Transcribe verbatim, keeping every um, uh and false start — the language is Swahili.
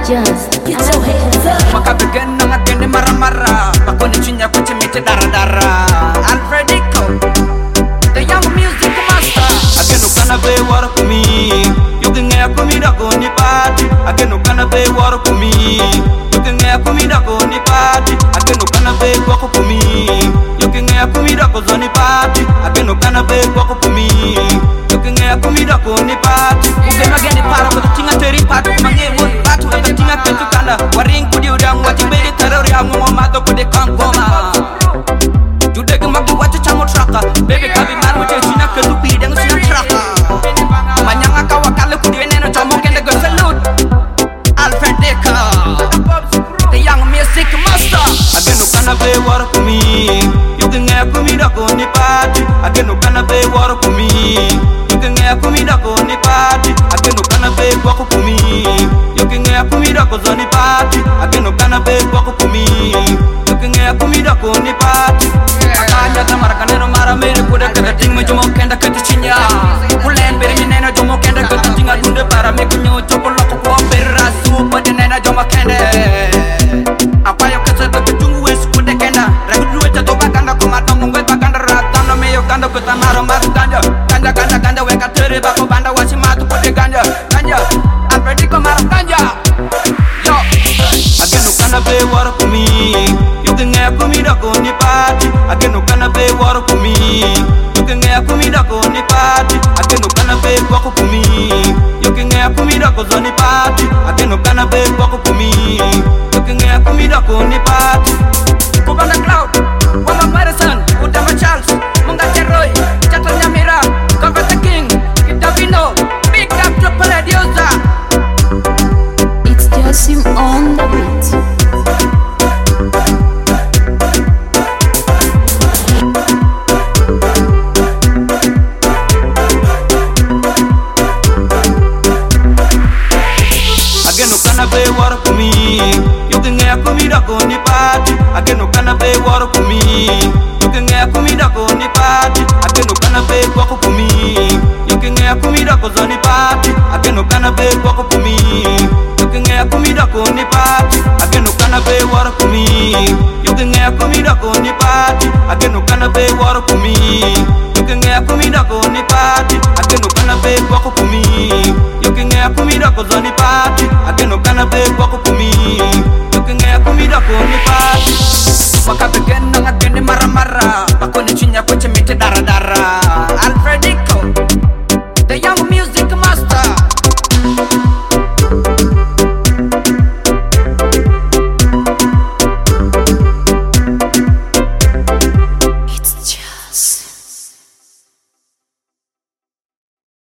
Just get your hands up. Makabigan ng atin mara-mara. Pakunin niya ko chimite dara-dara. Alfredico, the young music master. Ageno kana be war kumi. Yuginge akumida ko ni party. Ageno kana be war kumi. Yuginge akumida ko ni party. Ageno kana be kwa kumi. Yuginge akumida ko zoni party. Ageno kana be kwa kumi. Yuginge akumida ko ni party. Ugema geni para ko tinga teri party mangewo. Tinga ketu kanda waring kudi udang wati beri teror yang ngomato kude kangkoma jude gemaki wati chango traka bebe kabi maru je sina ketu pidang sina traka manyanga kawakale kudi eneno chomo kende go salute Alfredico, the young music master. Ageno kana be war kumi yukinge kumi da ko ni party ageno kana be war kumi yukinge kumi da ko ni party ageno kana be kwa kumi yukinge kumida ko zoni party ageno kana be kwa kumi yukinge kumida ko ni party akanya tamara kaneno mara mere kuda kata ting me jomo kenda kati chinya kulen bere mi nena jomo kenda kati tinga dunde para me kunyo choko loko ko berra super de nena jomo kende apayo kasa to tungu wes kuda kenda ragu weta to bakanda ko mato mungwe bakanda ratano me yo kanda ko tamara maru ganja ganja ganja ganja we ka tere ba ko banda wasi matu kuda ganja ganja Alfredico maru ganja yo ageno kana be war kumi yukinge kumida ko ni party ageno kana be war kumi yukinge kumida ko ni party ageno kana be kwa kumi yukinge kumida ko zoni party ageno kana be kwa kumi yukinge kumida ko ni party Kubanda Cloud Wama Madison Udama Charles Munga Cheroy Chata Nyamira Cover the King Kitavino Big Up Triple Adiosa. It's just him on the beat. Ageno kana be war kumi yukinge kumida ko ni party ageno kana be war kumi yukinge kumida ko ni party ageno kana be kwa kumi yukinge kumida ko zoni party ageno kana be kwa kumi yukinge kumida ko ni party ageno kana be war kumi yukinge kumida ko ni party ageno kana be war kumi yukinge kumida ko ni party ageno kana be kwa kumi yukinge kumida ko zoni party